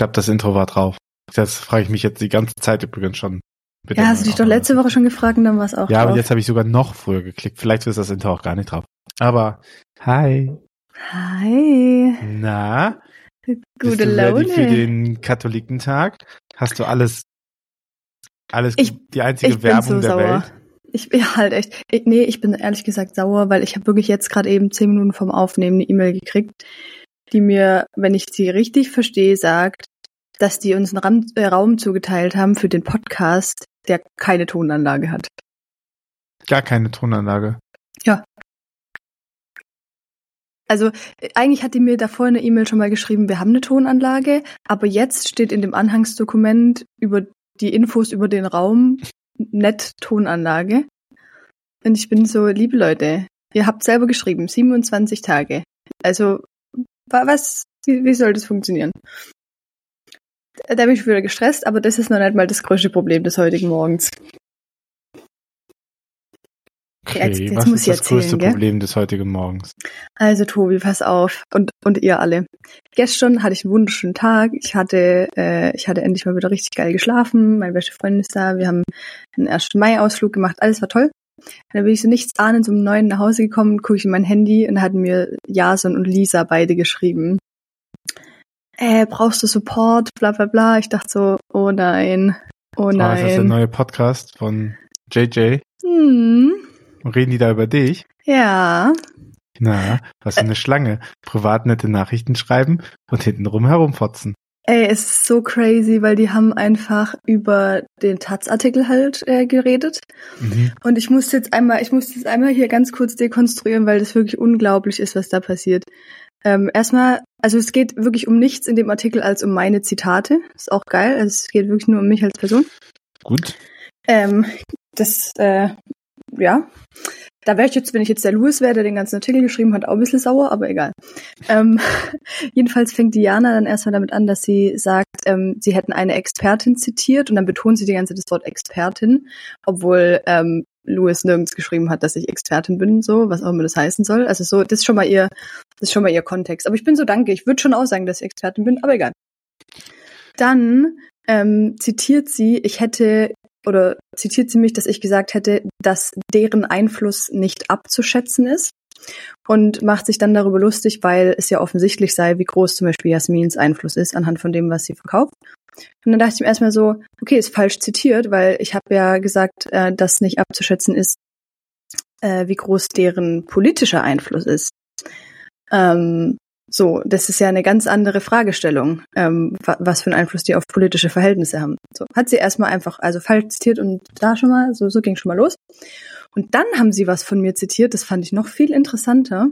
glaube, das Intro war drauf. Das frage ich mich jetzt die ganze Zeit übrigens schon. Bitte ja, hast du dich doch letzte Woche schon gefragt und dann war es auch ja, drauf. aber jetzt habe ich sogar noch früher geklickt. Vielleicht ist das Intro auch gar nicht drauf. Aber, hi. Hi. Na? Gute Bist du Laune. ready für den Katholikentag? Hast du alles die einzige Werbung der Welt? Ich bin halt echt, ich bin ehrlich gesagt sauer, weil ich habe wirklich jetzt gerade eben 10 Minuten vom Aufnehmen eine E-Mail gekriegt, die mir, wenn ich sie richtig verstehe, sagt, dass die uns einen Raum zugeteilt haben für den Podcast, der keine Tonanlage hat. Gar keine Tonanlage? Ja. Also eigentlich hat die mir davor in der E-Mail schon mal geschrieben, wir haben eine Tonanlage, aber jetzt steht in dem Anhangsdokument über die Infos über den Raum nett Tonanlage. Und ich bin so, liebe Leute, ihr habt selber geschrieben, 27 Tage. Also, wie soll das funktionieren? Da bin ich wieder gestresst, aber das ist noch nicht mal das größte Problem des heutigen Morgens. Okay, jetzt was muss ist ich das größte erzählen, Problem des heutigen Morgens? Also Tobi, pass auf. Und ihr alle. Gestern hatte ich einen wunderschönen Tag. Ich hatte endlich mal wieder richtig geil geschlafen. Meine beste Freundin ist da. Wir haben einen 1. Mai-Ausflug gemacht. Alles war toll. Und dann bin ich so nichts ahnend um 9 nach Hause gekommen, gucke ich in mein Handy und da hatten mir Jason und Lisa beide geschrieben. Brauchst du Support? Bla bla bla. Ich dachte so, oh nein. Oh nein. Ist das der neue Podcast von JJ? Reden die da über dich? Ja. Na, was für eine Schlange. Privat nette Nachrichten schreiben und hintenrum herumfotzen. Es ist so crazy, weil die haben einfach über den Taz-Artikel halt geredet. Mhm. Und ich muss das einmal hier ganz kurz dekonstruieren, weil das wirklich unglaublich ist, was da passiert. Erstmal, also es geht wirklich um nichts in dem Artikel als um meine Zitate. Ist auch geil. Also es geht wirklich nur um mich als Person. Gut. Ja. Da wäre ich jetzt, wenn ich jetzt der Louis wäre, der den ganzen Artikel geschrieben hat, auch ein bisschen sauer, aber egal. Jedenfalls fängt Diana dann erstmal damit an, dass sie sagt, sie hätten eine Expertin zitiert und dann betont sie die ganze Zeit das Wort Expertin, obwohl Louis nirgends geschrieben hat, dass ich Expertin bin, so, was auch immer das heißen soll. Also so, das ist schon mal ihr Kontext. Aber ich bin so danke, ich würde schon auch sagen, dass ich Expertin bin, aber egal. Dann zitiert sie mich, dass ich gesagt hätte, dass deren Einfluss nicht abzuschätzen ist und macht sich dann darüber lustig, weil es ja offensichtlich sei, wie groß zum Beispiel Jasmins Einfluss ist anhand von dem, was sie verkauft. Und dann dachte ich mir erstmal so, okay, ist falsch zitiert, weil ich habe ja gesagt, dass nicht abzuschätzen ist, wie groß deren politischer Einfluss ist. So, das ist ja eine ganz andere Fragestellung, was für einen Einfluss die auf politische Verhältnisse haben. So, hat sie erstmal einfach, also falsch zitiert und da schon mal, so ging schon mal los. Und dann haben sie was von mir zitiert, das fand ich noch viel interessanter,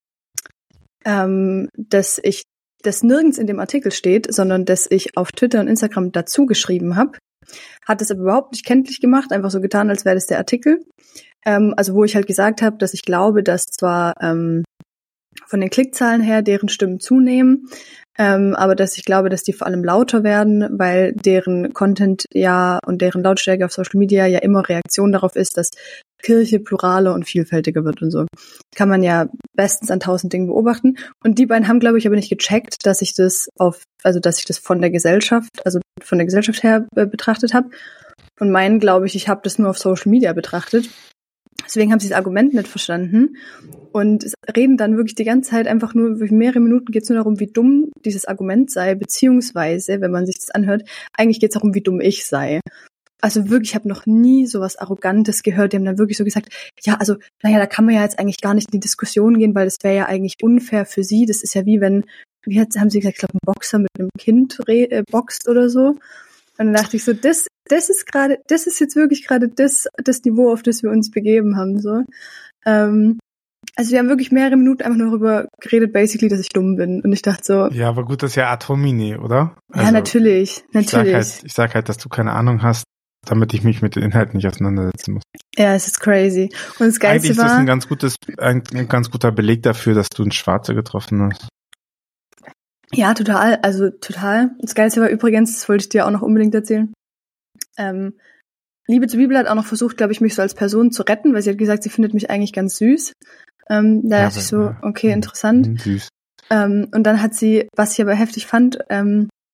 dass das nirgends in dem Artikel steht, sondern dass ich auf Twitter und Instagram dazu geschrieben habe, hat es aber überhaupt nicht kenntlich gemacht, einfach so getan, als wäre das der Artikel. Also wo ich halt gesagt habe, dass ich glaube, dass zwar von den Klickzahlen her deren Stimmen zunehmen, aber dass ich glaube, dass die vor allem lauter werden, weil deren Content ja und deren Lautstärke auf Social Media ja immer Reaktion darauf ist, dass Kirche pluraler und vielfältiger wird und so. Kann man ja bestens an 1000 Dingen beobachten. Und die beiden haben, glaube ich, aber nicht gecheckt, dass ich das von der Gesellschaft her betrachtet habe. Und meinen, glaube ich habe das nur auf Social Media betrachtet. Deswegen haben sie das Argument nicht verstanden und reden dann wirklich die ganze Zeit einfach nur, mehrere Minuten geht es nur darum, wie dumm dieses Argument sei, beziehungsweise, wenn man sich das anhört, eigentlich geht es darum, wie dumm ich sei. Also wirklich, ich habe noch nie sowas Arrogantes gehört. Die haben dann wirklich so gesagt, ja, also, da kann man ja jetzt eigentlich gar nicht in die Diskussion gehen, weil das wäre ja eigentlich unfair für sie. Das ist ja wie wenn, haben sie gesagt, ich glaube, ein Boxer mit einem Kind boxt oder so. Und dann dachte ich so, das ist jetzt wirklich gerade das Niveau, auf das wir uns begeben haben, so. Also wir haben wirklich mehrere Minuten einfach nur darüber geredet, basically, dass ich dumm bin. Und ich dachte so. Ja, aber gut, das ist ja ad hominem, oder? Also, ja, natürlich. Ich sag halt, dass du keine Ahnung hast, damit ich mich mit den Inhalten nicht auseinandersetzen muss. Ja, es ist crazy. Und das Geilste eigentlich ist das ein ganz guter Beleg dafür, dass du einen Schwarze getroffen hast. Ja, total. Also total. Das Geilste war übrigens, das wollte ich dir auch noch unbedingt erzählen. Liebe zur Bibel hat auch noch versucht, glaube ich, mich so als Person zu retten, weil sie hat gesagt, sie findet mich eigentlich ganz süß. Da dachte ich so, okay, interessant. Süß. Und dann hat sie, was ich aber heftig fand,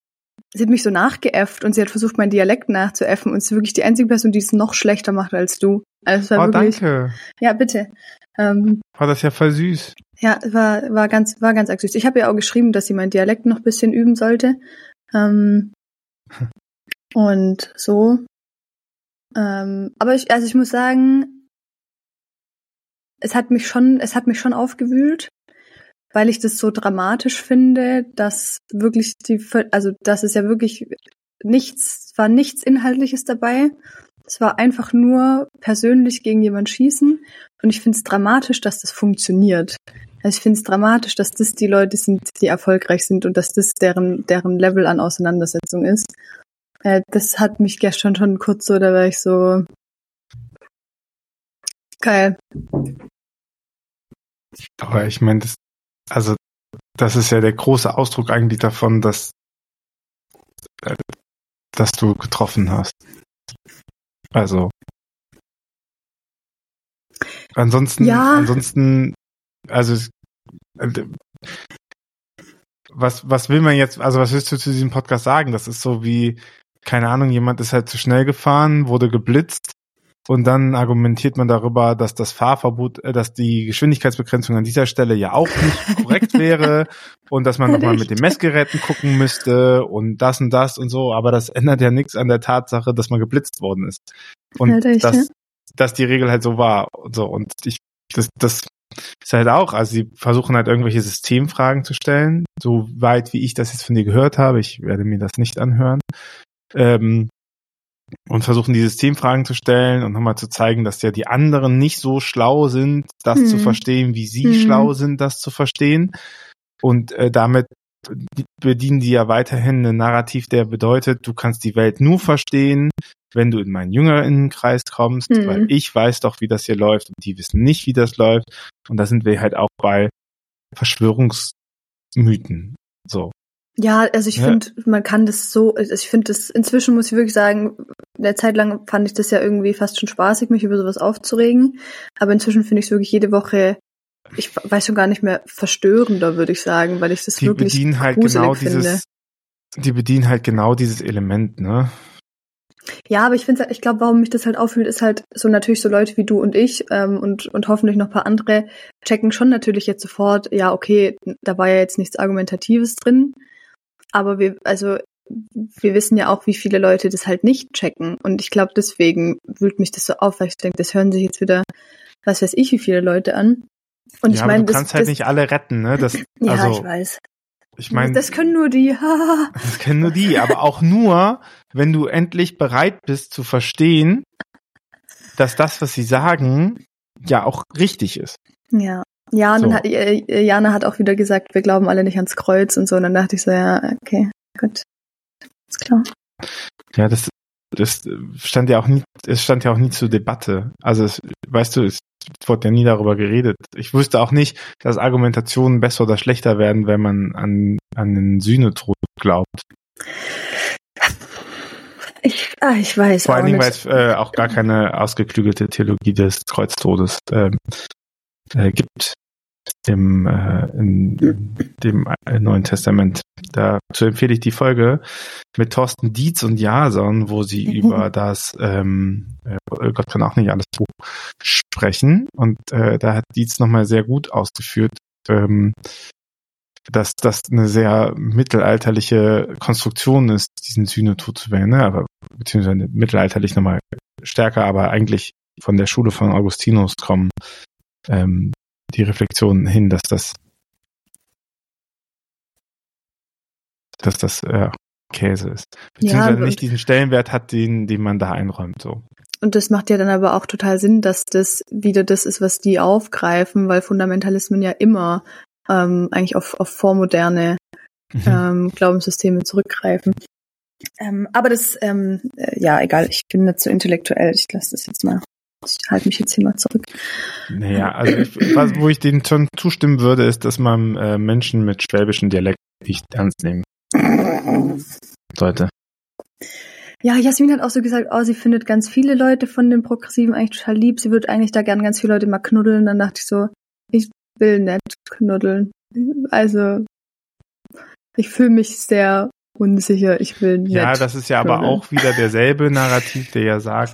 sie hat mich so nachgeäfft und sie hat versucht, meinen Dialekt nachzuäffen und sie ist wirklich die einzige Person, die es noch schlechter macht als du. Also es war wirklich, danke. Ja, bitte. War das ja voll süß. Ja, war ganz arg süß. Ich habe ihr auch geschrieben, dass sie meinen Dialekt noch ein bisschen üben sollte. Und so. Aber ich muss sagen, es hat mich schon aufgewühlt, weil ich das so dramatisch finde, dass wirklich dass es ja wirklich nichts Inhaltliches dabei. Es war einfach nur persönlich gegen jemanden schießen. Und ich finde es dramatisch, dass das funktioniert. Also ich finde es dramatisch, dass das die Leute sind, die erfolgreich sind und dass das deren Level an Auseinandersetzung ist. Das hat mich gestern schon kurz so, da war ich so geil. Aber ich meine, das ist ja der große Ausdruck eigentlich davon, dass du getroffen hast. Also ansonsten, also was will man jetzt, also was willst du zu diesem Podcast sagen? Das ist so wie, keine Ahnung, jemand ist halt zu schnell gefahren, wurde geblitzt und dann argumentiert man darüber, dass das Fahrverbot, dass die Geschwindigkeitsbegrenzung an dieser Stelle ja auch nicht korrekt wäre und dass man nochmal mit den Messgeräten gucken müsste und das und so, aber das ändert ja nichts an der Tatsache, dass man geblitzt worden ist. Und dass die Regel halt so war und so. Und das ist halt auch, also sie versuchen halt irgendwelche Systemfragen zu stellen, so weit wie ich das jetzt von dir gehört habe, ich werde mir das nicht anhören, und versuchen die Systemfragen zu stellen und nochmal zu zeigen, dass ja die anderen nicht so schlau sind, das zu verstehen, wie sie schlau sind, das zu verstehen. Und damit bedienen die ja weiterhin ein Narrativ, der bedeutet, du kannst die Welt nur verstehen, wenn du in meinen JüngerInnenkreis kommst, weil ich weiß doch, wie das hier läuft und die wissen nicht, wie das läuft. Und da sind wir halt auch bei Verschwörungsmythen. So. Ja, also ich finde, man kann das so, also ich finde das, inzwischen muss ich wirklich sagen, eine Zeit lang fand ich das ja irgendwie fast schon spaßig, mich über sowas aufzuregen. Aber inzwischen finde ich es wirklich jede Woche, ich weiß schon gar nicht mehr, verstörender, würde ich sagen, weil ich das wirklich gruselig finde. Die bedienen halt genau dieses Element, ne? Ja, aber ich glaube, warum mich das halt auffühlt, ist halt so natürlich so Leute wie du und ich und hoffentlich noch ein paar andere checken schon natürlich jetzt sofort, ja, okay, da war ja jetzt nichts Argumentatives drin, aber wir wissen ja auch, wie viele Leute das halt nicht checken und ich glaube, deswegen wühlt mich das so auf, weil ich denke, das hören sich jetzt wieder, was weiß ich, wie viele Leute an. Und ja, ich meine, du kannst halt nicht alle retten, ne? Ja, ich weiß. Ich meine, das können nur die. Das können nur die, aber auch nur, wenn du endlich bereit bist zu verstehen, dass das, was sie sagen, ja auch richtig ist. Ja. Ja, und so. Dann hat Jana hat auch wieder gesagt, wir glauben alle nicht ans Kreuz und so. Und dann dachte ich so, ja, okay, gut, ist klar. Ja, das stand ja auch nie zur Debatte. Also, weißt du, es wurde ja nie darüber geredet. Ich wusste auch nicht, dass Argumentationen besser oder schlechter werden, wenn man an den Sühnetod glaubt. Ich weiß Vor allen Dingen, weil es auch gar keine ausgeklügelte Theologie des Kreuztodes gibt in dem Neuen Testament. Dazu empfehle ich die Folge mit Thorsten Dietz und Jason, wo sie über das Gott kann auch nicht alles Buch sprechen. Und da hat Dietz nochmal sehr gut ausgeführt, dass das eine sehr mittelalterliche Konstruktion ist, diesen Sühnetod zu wählen, ne? Aber beziehungsweise mittelalterlich nochmal stärker, aber eigentlich von der Schule von Augustinus kommen die Reflexionen hin, dass das Käse ist. Beziehungsweise nicht diesen Stellenwert hat, den man da einräumt. So. Und das macht ja dann aber auch total Sinn, dass das wieder das ist, was die aufgreifen, weil Fundamentalismen ja immer eigentlich auf vormoderne Glaubenssysteme zurückgreifen. Aber das, ja, egal, ich bin nicht so intellektuell, ich lasse das jetzt mal. Ich halte mich jetzt hier mal zurück. Naja, also wo ich denen schon zustimmen würde, ist, dass man Menschen mit schwäbischen Dialekt nicht ernst nehmen sollte. Ja, Jasmin hat auch so gesagt, sie findet ganz viele Leute von den Progressiven eigentlich total lieb. Sie würde eigentlich da gern ganz viele Leute mal knuddeln. Dann dachte ich so, ich will nicht knuddeln. Also, ich fühle mich sehr unsicher, ich will nicht. Ja, das ist ja aber auch wieder derselbe Narrativ, der ja sagt,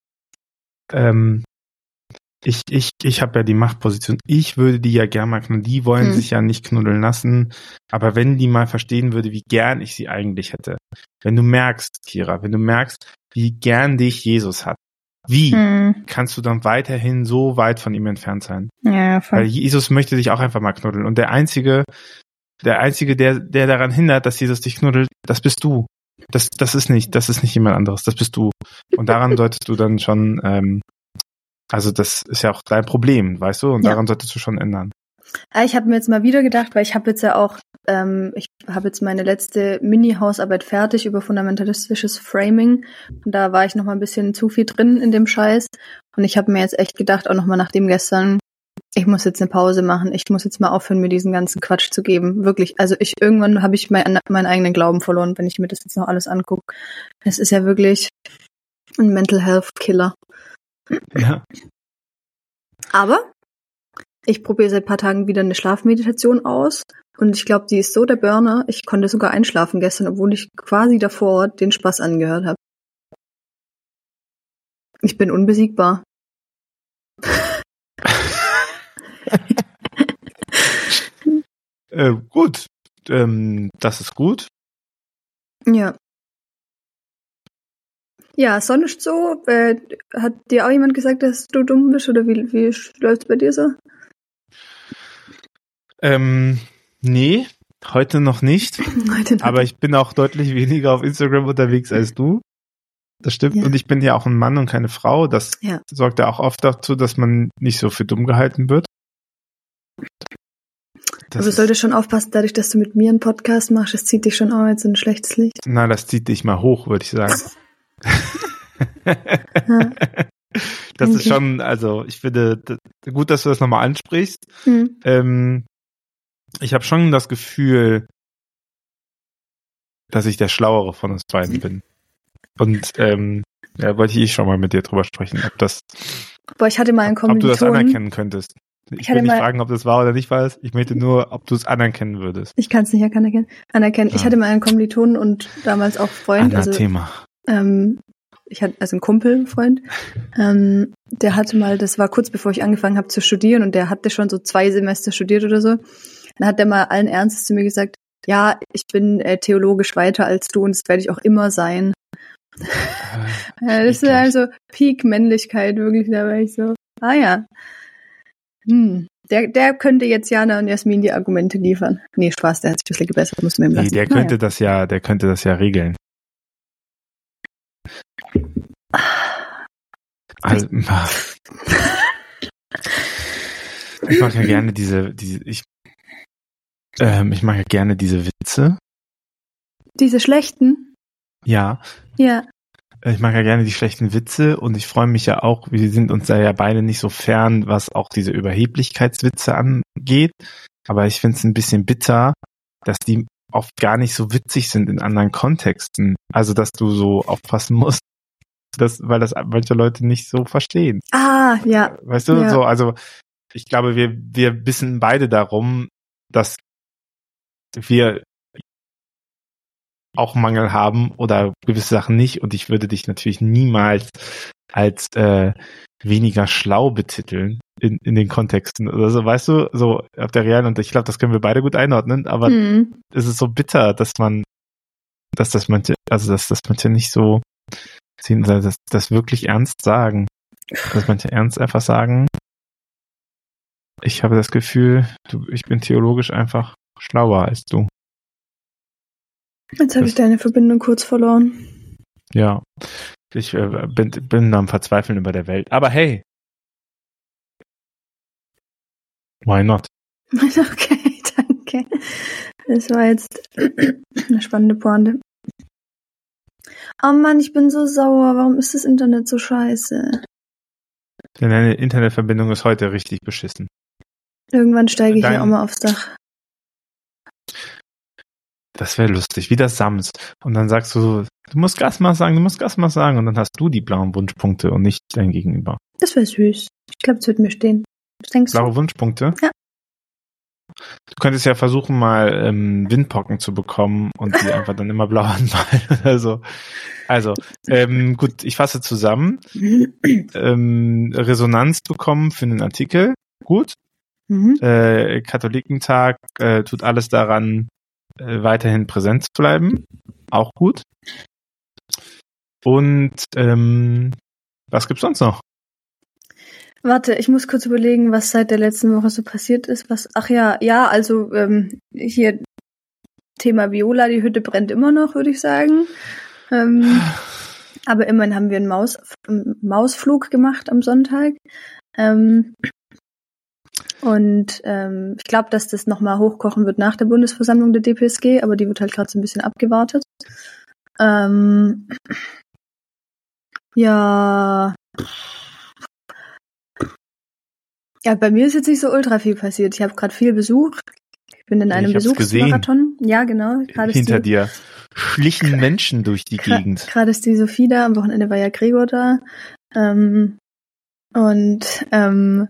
ich habe ja die Machtposition, ich würde die ja gern mal knuddeln, die wollen sich ja nicht knuddeln lassen, aber wenn die mal verstehen würde, wie gern ich sie eigentlich hätte, wenn du merkst, Kira, wie gern dich Jesus hat, wie kannst du dann weiterhin so weit von ihm entfernt sein? Ja, voll. Weil Jesus möchte dich auch einfach mal knuddeln und der Einzige, der daran hindert, dass Jesus dich knuddelt, das bist du. Das ist nicht jemand anderes, das bist du. Und daran solltest du dann schon, also das ist ja auch dein Problem, weißt du? Und daran solltest du schon ändern. Ich habe mir jetzt mal wieder gedacht, weil ich habe jetzt ja auch, ich habe jetzt meine letzte Mini-Hausarbeit fertig über fundamentalistisches Framing. Und da war ich noch mal ein bisschen zu viel drin in dem Scheiß. Und ich habe mir jetzt echt gedacht, auch noch mal nach dem gestern, ich muss jetzt eine Pause machen. Ich muss jetzt mal aufhören, mir diesen ganzen Quatsch zu geben. Wirklich. Also irgendwann habe ich meinen eigenen Glauben verloren, wenn ich mir das jetzt noch alles angucke. Es ist ja wirklich ein Mental Health Killer. Ja. Aber ich probiere seit ein paar Tagen wieder eine Schlafmeditation aus. Und ich glaube, die ist so der Burner. Ich konnte sogar einschlafen gestern, obwohl ich quasi davor den Spaß angehört habe. Ich bin unbesiegbar. Gut. Das ist gut. Ja. Ja, sonst so, hat dir auch jemand gesagt, dass du dumm bist, oder wie läuft's bei dir so? Nee, heute noch nicht. Aber ich bin auch deutlich weniger auf Instagram unterwegs als du. Das stimmt. Ja. Und ich bin ja auch ein Mann und keine Frau. Das sorgt ja auch oft dazu, dass man nicht so für dumm gehalten wird. Aber du solltest schon aufpassen, dadurch, dass du mit mir einen Podcast machst, das zieht dich schon auch jetzt in ein schlechtes Licht. Na, das zieht dich mal hoch, würde ich sagen. Das ist schon, also ich finde, gut, dass du das nochmal ansprichst. Ich habe schon das Gefühl, dass ich der Schlauere von uns beiden bin. Und wollte ich schon mal mit dir drüber sprechen, ob ich hatte mal einen Kommilitonen. Ob du das anerkennen könntest. Ich will nicht fragen, ob das wahr oder nicht wahr ist. Ich möchte nur, ob du es anerkennen würdest. Ich kann es nicht anerkennen. Ja. Ich hatte mal einen Kommilitonen und damals auch Freund. Thema. Ich hatte einen Kumpelfreund, der hatte mal, das war kurz bevor ich angefangen habe zu studieren, und der hatte schon so 2 Semester studiert oder so. Dann hat der mal allen Ernstes zu mir gesagt, ja, ich bin theologisch weiter als du und das werde ich auch immer sein. Das ist also Peak-Männlichkeit, wirklich, da war ich so, ja. Der könnte jetzt Jana und Jasmin die Argumente liefern. Nee, Spaß, der hat sich ein bisschen gebessert, muss man ihm lassen. Nee, der könnte das ja regeln. Also, ich mag ja gerne ich mag ja gerne diese Witze. Diese schlechten? Ja. Ja. Ich mag ja gerne die schlechten Witze und ich freue mich ja auch, wir sind uns da ja beide nicht so fern, was auch diese Überheblichkeitswitze angeht. Aber ich finde es ein bisschen bitter, dass die oft gar nicht so witzig sind in anderen Kontexten. Also, dass du so aufpassen musst, weil das manche Leute nicht so verstehen. Ah, ja. Weißt du, so, also ich glaube, wir wissen beide darum, dass wir auch Mangel haben oder gewisse Sachen nicht, und ich würde dich natürlich niemals als weniger schlau betiteln in den Kontexten oder so, weißt du, so auf der realen, und ich glaube, das können wir beide gut einordnen, aber es ist so bitter, dass das manche nicht so sehen oder das wirklich ernst sagen. Dass manche ernst einfach sagen, ich habe das Gefühl, ich bin theologisch einfach schlauer als du. Jetzt habe ich deine Verbindung kurz verloren. Ja, ich bin am Verzweifeln über der Welt. Aber hey, why not? Okay, danke. Das war jetzt eine spannende Pointe. Oh Mann, ich bin so sauer. Warum ist das Internet so scheiße? Denn deine Internetverbindung ist heute richtig beschissen. Irgendwann steige ich ja auch mal aufs Dach. Das wäre lustig, wie das Sams. Und dann sagst du musst Gasmas sagen, und dann hast du die blauen Wunschpunkte und nicht dein Gegenüber. Das wäre süß. Ich glaube, es wird mir stehen. Was denkst du? Blaue Wunschpunkte? Ja. Du könntest ja versuchen, mal Windpocken zu bekommen und die einfach dann immer blau anmalen oder so. Also, gut, ich fasse zusammen. Resonanz bekommen für einen Artikel. Gut. Katholikentag tut alles daran, weiterhin präsent zu bleiben. Auch gut. Und was gibt's sonst noch? Warte, ich muss kurz überlegen, was seit der letzten Woche so passiert ist. Also hier Thema Viola, die Hütte brennt immer noch, würde ich sagen. Aber immerhin haben wir einen Mausflug gemacht am Sonntag. Ich glaube, dass das nochmal hochkochen wird nach der Bundesversammlung der DPSG, aber die wird halt gerade so ein bisschen abgewartet. Ja, bei mir ist jetzt nicht so ultra viel passiert. Ich habe gerade viel Besuch. Ich bin in einem Besuchsmarathon. Ja, genau. Hinter dir schlichen Menschen durch die Gegend. Gerade ist die Sophie da. Am Wochenende war ja Gregor da. Du bist ein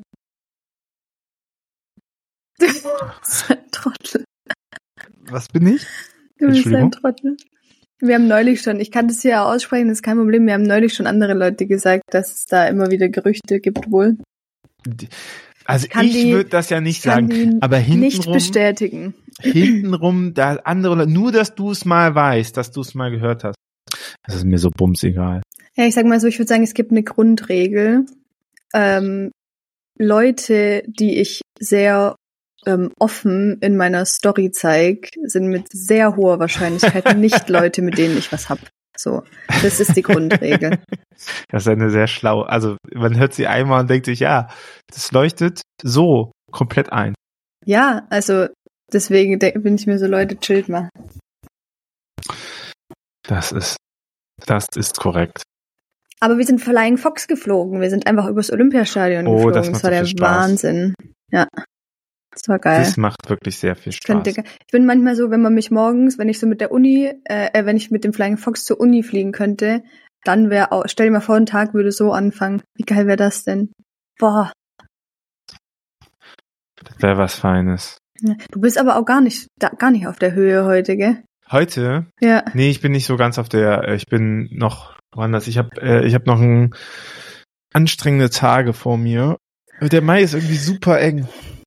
Trottel. Was bin ich? Du bist ein Trottel. Wir haben neulich schon, ich kann das hier aussprechen, das ist kein Problem, wir haben neulich schon andere Leute gesagt, dass es da immer wieder Gerüchte gibt wohl. Also ich würde das ja nicht sagen, aber hintenrum nicht bestätigen. Hintenrum, da andere Leute, nur dass du es mal weißt, dass du es mal gehört hast. Das ist mir so bumsegal. Ja, ich sag mal so, ich würde sagen, es gibt eine Grundregel. Leute, die ich sehr offen in meiner Story zeige, sind mit sehr hoher Wahrscheinlichkeit nicht Leute, mit denen ich was hab. So, das ist die Grundregel. Das ist eine sehr schlau. Also man hört sie einmal und denkt sich, ja, das leuchtet so komplett ein. Ja, also deswegen bin ich mir so, Leute, chillt mal. Das ist korrekt. Aber wir sind Flying Fox geflogen. Wir sind einfach übers Olympiastadion geflogen. Das war der Wahnsinn. Ja. Das war geil. Das macht wirklich sehr viel Spaß. Ich bin manchmal so, wenn man mich morgens, wenn ich so mit der Uni, wenn ich mit dem Flying Fox zur Uni fliegen könnte, dann stell dir mal vor, ein Tag würde so anfangen. Wie geil wäre das denn? Boah. Das wäre was Feines. Ja, du bist aber auch gar nicht auf der Höhe heute, gell? Heute? Ja. Nee, ich bin nicht so ganz auf der, ich bin noch woanders. Ich hab noch anstrengende Tage vor mir. Der Mai ist irgendwie super eng.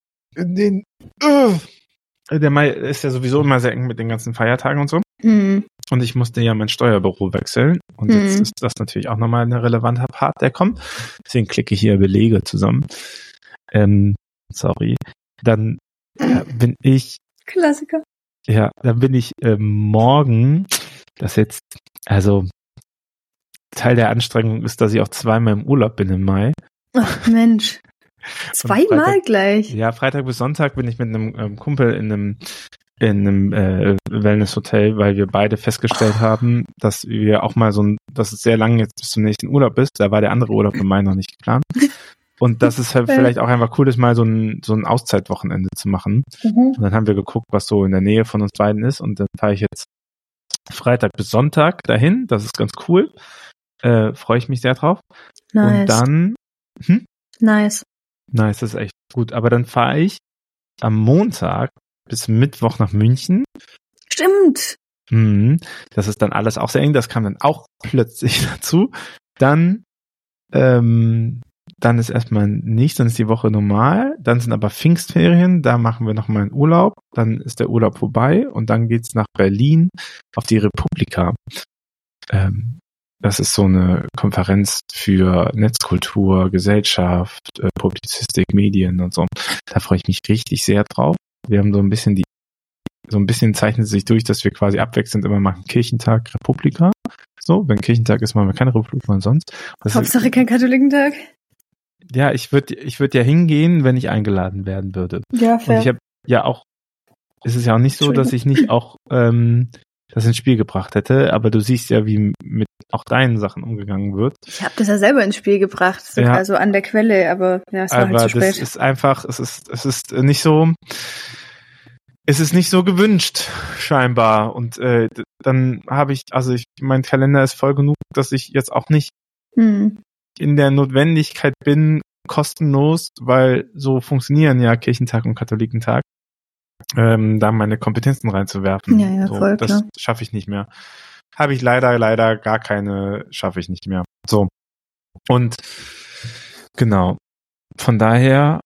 Der Mai ist ja sowieso immer sehr eng mit den ganzen Feiertagen und so. Und ich musste ja mein Steuerbüro wechseln. Und jetzt ist das natürlich auch nochmal ein relevanter Part, der kommt. Deswegen klicke ich hier Belege zusammen. Sorry. Dann bin ich... Klassiker. Ja, dann bin ich morgen, das jetzt, also Teil der Anstrengung ist, dass ich auch zweimal im Urlaub bin im Mai. Ach Mensch. Zweimal gleich? Ja, Freitag bis Sonntag bin ich mit einem Kumpel in einem Wellness-Hotel, weil wir beide festgestellt haben, dass wir auch mal dass es sehr lang jetzt bis zum nächsten Urlaub ist. Da war der andere Urlaub im Mai noch nicht geplant. Und dass es halt vielleicht auch einfach cool ist, mal so ein Auszeitwochenende zu machen. Und dann haben wir geguckt, was so in der Nähe von uns beiden ist. Und dann fahre ich jetzt Freitag bis Sonntag dahin. Das ist ganz cool. Freue ich mich sehr drauf. Nice. Und dann... Nice, das ist echt gut. Aber dann fahre ich am Montag bis Mittwoch nach München. Stimmt. Das ist dann alles auch sehr eng. Das kam dann auch plötzlich dazu. Dann ist erstmal nichts, dann ist die Woche normal. Dann sind aber Pfingstferien. Da machen wir nochmal einen Urlaub. Dann ist der Urlaub vorbei und dann geht's nach Berlin auf die Republika. Das ist so eine Konferenz für Netzkultur, Gesellschaft, Publizistik, Medien und so. Da freue ich mich richtig sehr drauf. Wir haben so ein bisschen zeichnet sich durch, dass wir quasi abwechselnd immer machen Kirchentag, Republika. So, wenn Kirchentag ist, machen wir keine Republika und sonst. Hauptsache kein Katholikentag. Ja, ich würd ja hingehen, wenn ich eingeladen werden würde. Ja, fair. Und ich habe ja auch, es ist ja auch nicht so, dass ich nicht auch das ins Spiel gebracht hätte, aber du siehst ja, wie mit auch deinen Sachen umgegangen wird. Ich habe das ja selber ins Spiel gebracht, sogar so an der Quelle, aber ja, es war halt zu spät. Das ist einfach, es ist nicht so gewünscht, scheinbar. Und dann habe mein Kalender ist voll genug, dass ich jetzt auch nicht in der Notwendigkeit bin, kostenlos, weil so funktionieren ja Kirchentag und Katholikentag, da meine Kompetenzen reinzuwerfen. Ja, so, voll das klar. schaffe ich nicht mehr. Habe ich leider gar keine, schaffe ich nicht mehr. So. Und genau. Von daher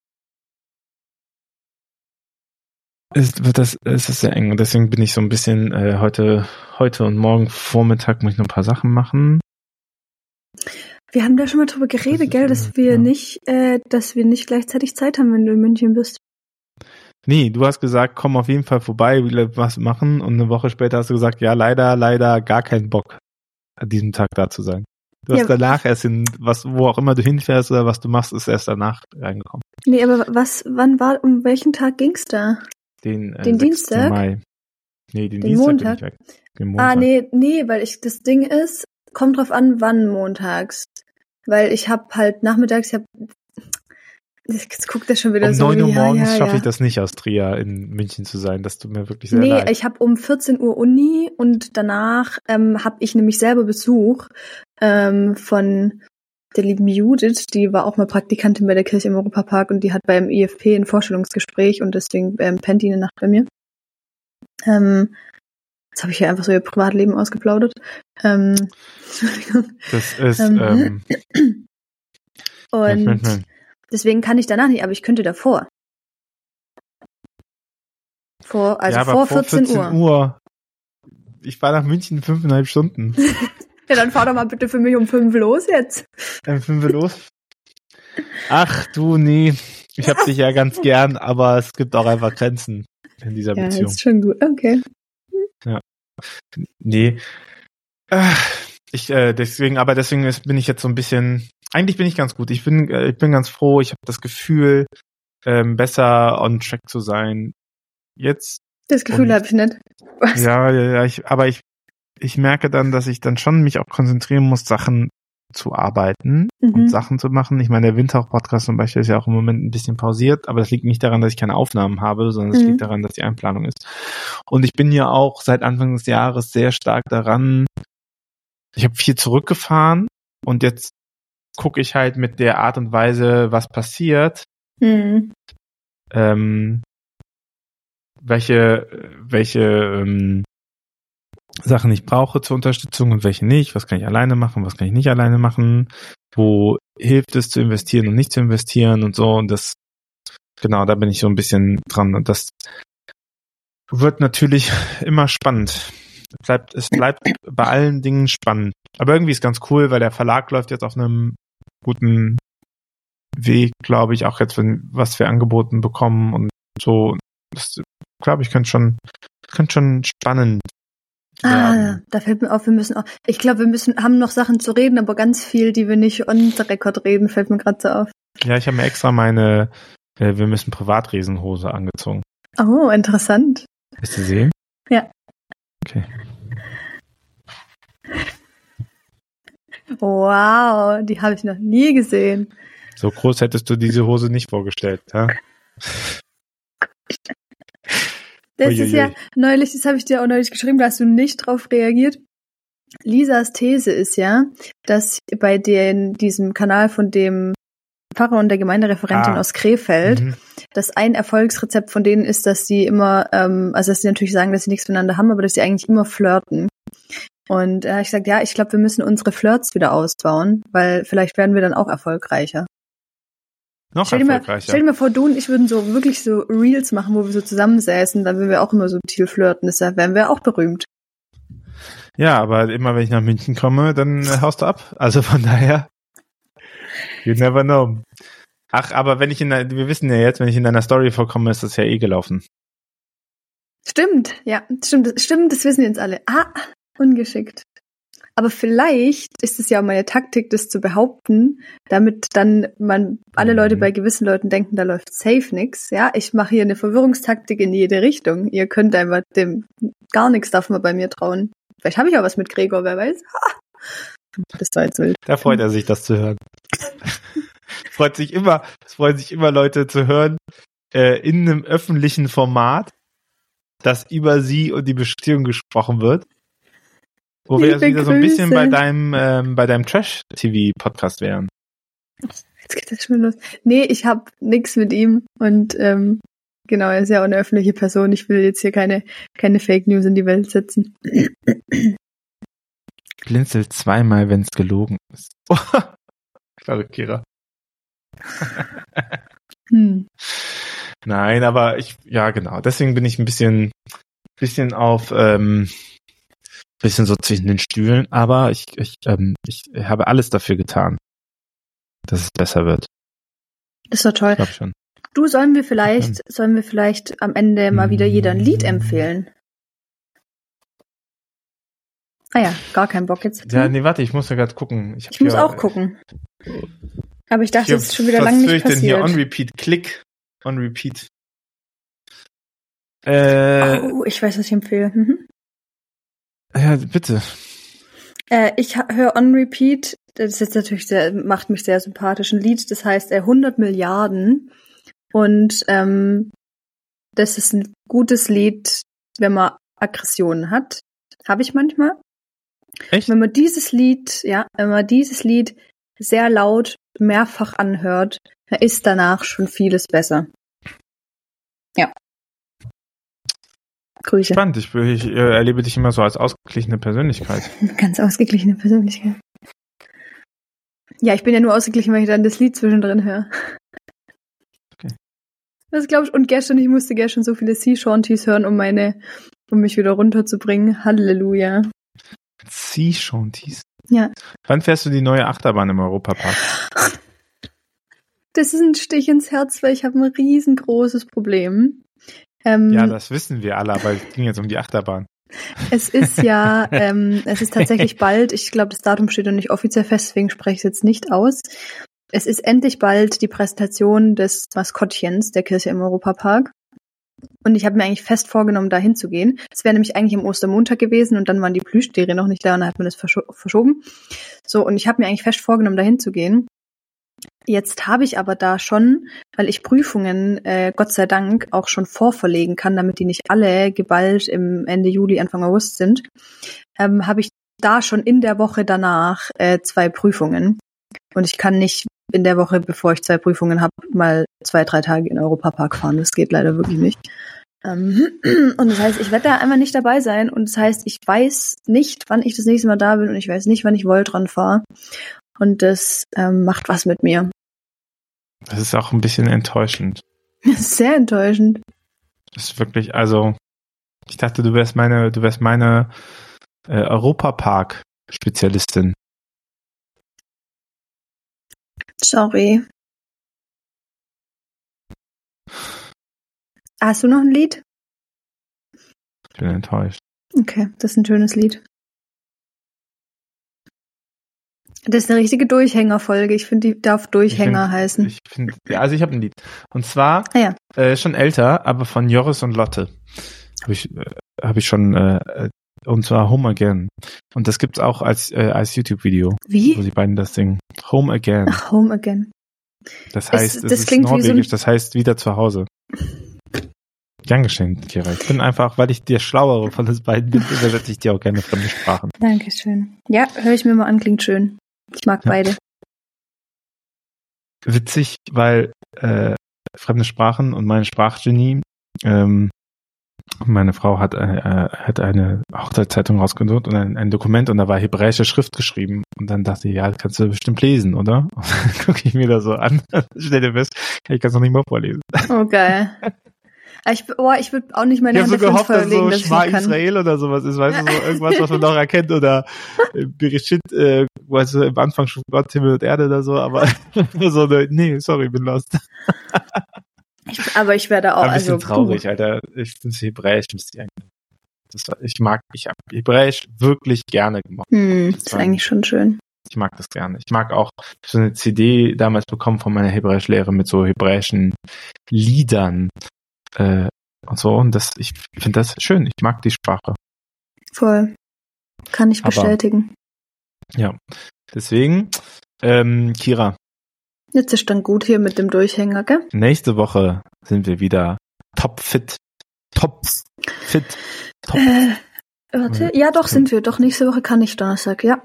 ist es sehr eng. Und deswegen bin ich so ein bisschen heute und morgen Vormittag muss ich noch ein paar Sachen machen. Wir haben da schon mal drüber geredet, gell, dass wir nicht gleichzeitig Zeit haben, wenn du in München bist. Nee, du hast gesagt, komm auf jeden Fall vorbei, was machen. Und eine Woche später hast du gesagt, ja, leider gar keinen Bock, an diesem Tag da zu sein. Du hast danach erst wo auch immer du hinfährst oder was du machst, ist erst danach reingekommen. Nee, aber um welchen Tag ging's da? Den 6. Dienstag? Mai. Nee, den Dienstag Montag. Bin ich weg. Den Montag. Nee, weil das Ding ist, kommt drauf an, wann montags. Weil ich habe halt nachmittags, jetzt guckt er schon wieder so. Um 9 Uhr morgens schaffe ich das nicht, aus Trier in München zu sein. Das tut mir wirklich sehr leid. Nee, ich habe um 14 Uhr Uni und danach habe ich nämlich selber Besuch von der lieben Judith, die war auch mal Praktikantin bei der Kirche im Europapark und die hat beim IFP ein Vorstellungsgespräch und deswegen pennt die eine Nacht bei mir. Jetzt habe ich hier einfach so ihr Privatleben ausgeplaudert. Entschuldigung. Das ist und deswegen kann ich danach nicht, aber ich könnte davor. Vor 14 Uhr. Ich fahre nach München 5,5 Stunden. Ja, dann fahr doch mal bitte für mich um 5 los jetzt. 5 los? Ach du, nee. Ich hab dich ja ganz gern, aber es gibt auch einfach Grenzen in dieser Beziehung. Ja, ist schon gut. Okay. Ja. Nee. Deswegen bin ich jetzt so ein bisschen, eigentlich bin ich ganz gut. Ich bin ganz froh. Ich habe das Gefühl, besser on track zu sein. Jetzt. Das Gefühl habe ich nicht. Was? Ja, ich merke dann, dass ich dann schon mich auch konzentrieren muss, Sachen zu arbeiten und Sachen zu machen. Ich meine, der Windhauch-Podcast zum Beispiel ist ja auch im Moment ein bisschen pausiert, aber das liegt nicht daran, dass ich keine Aufnahmen habe, sondern es liegt daran, dass die Einplanung ist. Und ich bin ja auch seit Anfang des Jahres sehr stark daran, ich habe viel zurückgefahren und jetzt gucke ich halt mit der Art und Weise, was passiert, welche Sachen ich brauche zur Unterstützung und welche nicht, was kann ich alleine machen, was kann ich nicht alleine machen, wo hilft es zu investieren und nicht zu investieren und so, und das, genau, da bin ich so ein bisschen dran und das wird natürlich immer spannend. Es bleibt bei allen Dingen spannend. Aber irgendwie ist ganz cool, weil der Verlag läuft jetzt auf einem guten Weg, glaube ich, auch jetzt, was wir angeboten bekommen und so. Das, glaube ich, könnte schon spannend werden. Da fällt mir auf, ich glaube, haben noch Sachen zu reden, aber ganz viel, die wir nicht on the record reden, fällt mir gerade so auf. Ja, ich habe mir extra meine wir müssen Privatriesenhose angezogen. Oh, interessant. Willst du sehen? Ja. Okay. Wow, die habe ich noch nie gesehen. So groß hättest du diese Hose nicht vorgestellt, ja? Das ist ja neulich, das habe ich dir auch neulich geschrieben, da hast du nicht drauf reagiert. Lisas These ist ja, dass bei diesem Kanal von dem Pfarrer und der Gemeindereferentin aus Krefeld, dass ein Erfolgsrezept von denen ist, dass sie immer, also dass sie natürlich sagen, dass sie nichts miteinander haben, aber dass sie eigentlich immer flirten. Und ich gesagt, ja, ich glaube, wir müssen unsere Flirts wieder ausbauen, weil vielleicht werden wir dann auch erfolgreicher. Stell dir mal vor, du und ich würden so wirklich so Reels machen, wo wir so zusammensäßen, dann würden wir auch immer subtil flirten, deshalb wären wir auch berühmt. Ja, aber immer wenn ich nach München komme, dann haust du ab. Also von daher, you never know. Ach, aber wir wissen ja jetzt, wenn ich in deiner Story vorkomme, ist das ja eh gelaufen. Stimmt, das wissen jetzt alle. Ungeschickt. Aber vielleicht ist es ja auch meine Taktik, das zu behaupten, damit dann alle Leute bei gewissen Leuten denken, da läuft safe nix. Ja, ich mache hier eine Verwirrungstaktik in jede Richtung. Ihr könnt einfach gar nichts darf man bei mir trauen. Vielleicht habe ich auch was mit Gregor, wer weiß. Das war jetzt wild. Da freut er sich, das zu hören. Es freut sich immer Leute zu hören, in einem öffentlichen Format, dass über sie und die Beziehung gesprochen wird. Wo wir jetzt wieder so ein bisschen bei deinem Trash-TV-Podcast wären. Jetzt geht das schon los. Nee, ich hab nix mit ihm und Genau, er ist ja auch eine öffentliche Person. Ich will jetzt hier keine Fake News in die Welt setzen. Blinzelt zweimal, wenn es gelogen ist. Klare Kira. Nein, aber ja genau. Deswegen bin ich ein bisschen auf, bisschen so zwischen den Stühlen. Aber ich habe alles dafür getan, dass es besser wird. Das ist doch toll. Ich glaube schon. Du, sollen wir vielleicht am Ende mal wieder jeder ein Lied empfehlen? Ah ja, gar keinen Bock jetzt. Ja, nee, warte, ich muss ja gerade gucken. Ich muss auch gucken. Aber ich dachte, es ist schon wieder lange nicht passiert. Was höre ich denn hier? On Repeat, Klick. On Repeat. Ich weiß, was ich empfehle. Ja, bitte. Ich höre On Repeat. Das ist jetzt natürlich macht mich sehr sympathisch. Ein Lied, das heißt 100 Milliarden. Und das ist ein gutes Lied, wenn man Aggressionen hat. Habe ich manchmal. Echt? Wenn man dieses Lied sehr laut mehrfach anhört, dann ist danach schon vieles besser. Ja. Grüße. Spannend, ich erlebe dich immer so als ausgeglichene Persönlichkeit. Ganz ausgeglichene Persönlichkeit. Ja, ich bin ja nur ausgeglichen, weil ich dann das Lied zwischendrin höre. Okay. Das glaube ich. Und ich musste gestern so viele Sea Shanties hören, um mich wieder runterzubringen. Halleluja. Sea Shanties? Ja. Wann fährst du die neue Achterbahn im Europapark? Das ist ein Stich ins Herz, weil ich habe ein riesengroßes Problem. Ja, das wissen wir alle, aber es ging jetzt um die Achterbahn. Es ist ja, es ist tatsächlich bald, ich glaube, das Datum steht noch nicht offiziell fest, deswegen spreche ich es jetzt nicht aus. Es ist endlich bald die Präsentation des Maskottchens der Kirche im Europapark. Und ich habe mir eigentlich fest vorgenommen, da hinzugehen. Es wäre nämlich eigentlich am Ostermontag gewesen und dann waren die Plüschtiere noch nicht da und dann hat man das verschoben. So, und ich habe mir eigentlich fest vorgenommen, da hinzugehen. Jetzt habe ich aber da schon, weil ich Prüfungen, Gott sei Dank, auch schon vorverlegen kann, damit die nicht alle geballt im Ende Juli, Anfang August sind, habe ich da schon in der Woche danach 2 Prüfungen. Und ich kann nicht in der Woche, bevor ich 2 Prüfungen habe, mal 2-3 Tage in den Europapark fahren. Das geht leider wirklich nicht. Und das heißt, ich werde da einfach nicht dabei sein. Und das heißt, ich weiß nicht, wann ich das nächste Mal da bin und ich weiß nicht, wann ich Voltron fahre. Und das macht was mit mir. Das ist auch ein bisschen enttäuschend. Das ist sehr enttäuschend. Das ist wirklich, also, ich dachte, du wärst meine Europapark-Spezialistin. Sorry. Hast du noch ein Lied? Ich bin enttäuscht. Okay, das ist ein schönes Lied. Das ist eine richtige Durchhängerfolge. Ich finde, die darf Durchhänger heißen. Ich habe ein Lied. Und zwar schon älter, aber von Joris und Lotte. Habe ich schon, und zwar Home Again. Und das gibt's auch als YouTube-Video. Wie? Wo die beiden das singen. Home Again. Ach, Home Again. Das heißt, es ist norwegisch, das heißt wieder zu Hause. Gern geschehen, Kira. Ich bin einfach, weil ich der Schlauere von den beiden bin, übersetze ich dir auch gerne fremde Sprachen. Dankeschön. Ja, höre ich mir mal an, klingt schön. Ich mag beide. Witzig, weil fremde Sprachen und mein Sprachgenie, meine Frau hat eine Hochzeitszeitung rausgesucht und ein Dokument und da war hebräische Schrift geschrieben und dann dachte ich, ja, das kannst du bestimmt lesen, oder? Und dann gucke ich mir da so an, stell dir fest, ich kann es noch nicht mal vorlesen. Oh, geil. Ich würde auch nicht meine Hand dafür gehofft, verlegen, dass so Schma Israel oder sowas ist, weißt du, so irgendwas, was man noch erkennt oder Bereshit, weißt du, im Anfang schon Gott, Himmel und Erde oder so, aber so nee, sorry, bin lost. Aber ich werde auch, ein bisschen traurig, Alter. Ich finde Hebräisch müsste ich eigentlich. Ich habe Hebräisch wirklich gerne gemacht. Das ist eigentlich schon schön. Ich mag das gerne. Ich mag auch so eine CD damals bekommen von meiner Hebräischlehre mit so hebräischen Liedern und so. Und ich finde das schön. Ich mag die Sprache. Voll. Kann ich bestätigen. Ja. Deswegen, Kira. Jetzt ist dann gut hier mit dem Durchhänger, gell? Nächste Woche sind wir wieder topfit. Warte. Ja, doch, sind wir. Doch, nächste Woche kann ich Donnerstag, ja.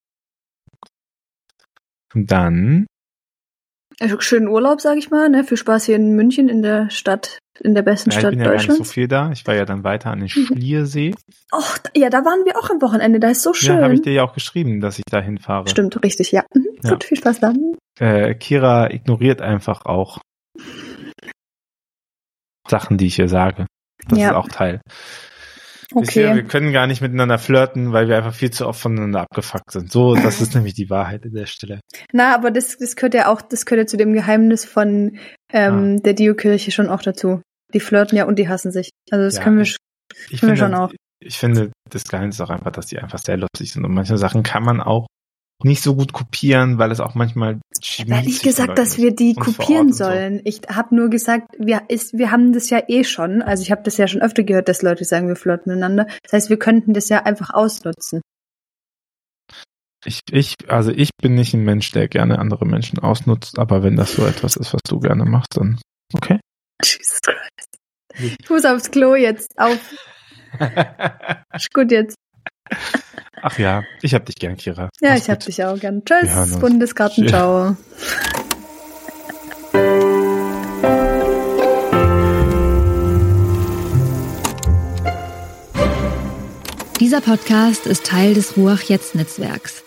Und dann? Also schönen Urlaub, sag ich mal, ne? Viel Spaß hier in München in der Stadt in der besten Stadt Ich bin ja gar nicht Deutschlands. so viel da. Ich war ja dann weiter an den Schliersee. Och, ja, da waren wir auch am Wochenende. Da ist so schön. Ja, habe ich dir ja auch geschrieben, dass ich da hinfahre. Stimmt, richtig, ja. Ja. Gut, viel Spaß dann. Kira ignoriert einfach auch Sachen, die ich ihr sage. Das ist auch Teil. Okay. Wir können gar nicht miteinander flirten, weil wir einfach viel zu oft voneinander abgefuckt sind. So, das ist nämlich die Wahrheit an der Stelle. Na, aber das gehört ja zu dem Geheimnis von der Dio-Kirche schon auch dazu. Die flirten ja und die hassen sich. Also das können wir schon auch. Ich finde, das Geheimnis ist auch einfach, dass die einfach sehr lustig sind. Und manche Sachen kann man auch nicht so gut kopieren, weil es auch manchmal Ich habe nicht gesagt, dass wir die kopieren sollen. So. Ich habe nur gesagt, wir haben das ja eh schon. Also ich habe das ja schon öfter gehört, dass Leute sagen, wir flirten miteinander. Das heißt, wir könnten das ja einfach ausnutzen. Ich bin nicht ein Mensch, der gerne andere Menschen ausnutzt, aber wenn das so etwas ist, was du gerne machst, dann okay. Jesus Christ. Ich muss aufs Klo jetzt. Ist gut jetzt. Ach ja, ich hab dich gern, Kira. Ja, ich hab dich auch gern. Tschüss, Bundesgarten, ciao. Dieser Podcast ist Teil des Ruach-Jetzt-Netzwerks.